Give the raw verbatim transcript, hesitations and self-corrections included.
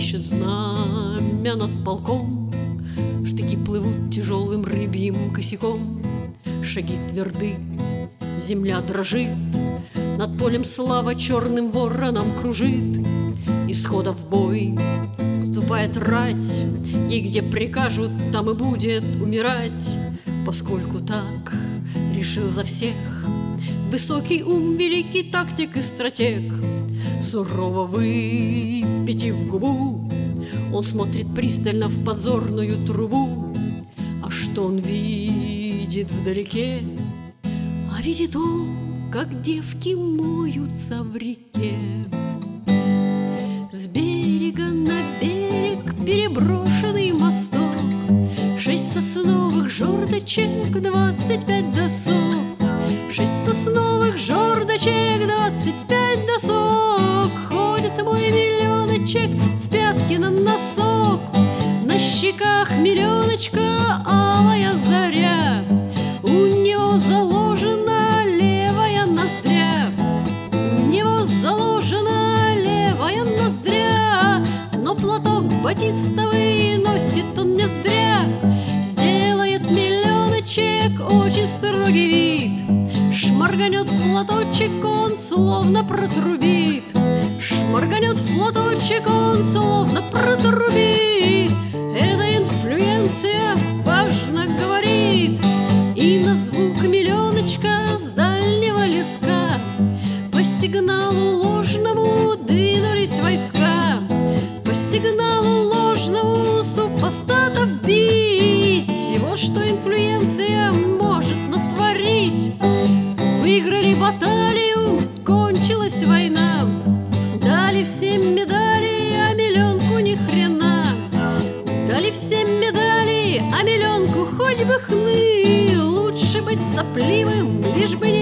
трепещет знамя над полком, штыки плывут тяжелым рыбьим косяком, шаги тверды, земля дрожит, над полем слава черным вороном кружит. Исхода в бой вступает рать, и где прикажут, там и будет умирать, поскольку так решил за всех высокий ум, великий тактик и стратег. Сурово выпитив губу, он смотрит пристально в подзорную трубу. А что он видит вдалеке? А видит он, как девки моются в реке. С берега на берег переброшенный мосток, шесть сосновых жердочек, двадцать пять досок. Шесть сосновых жердочек, двадцать пять досок. Ходит мой миллионочек с пятки на носок. На щеках миллионочка алая заря, у него заложена левая ноздря. У него заложена левая ноздря, но платок батистовый носит он не зря. Сделает миллионочек очень строгий вид, шморганет в платочек он, словно протрубит. Шморганет в платочек он, словно протрубит. Эта инфлюенция важно говорит. И на звук миллионочка с дальнего леска по сигналу ложному двинулись войска. По сигналу ложному супостатов бить. И вот что инфлюенция может натворить. Выиграли баталию, кончилась война, дали всем медали, а миллионку ни хрена. Дали всем медали, а миллионку хоть бы хны. Лучше быть сопливым, лишь бы не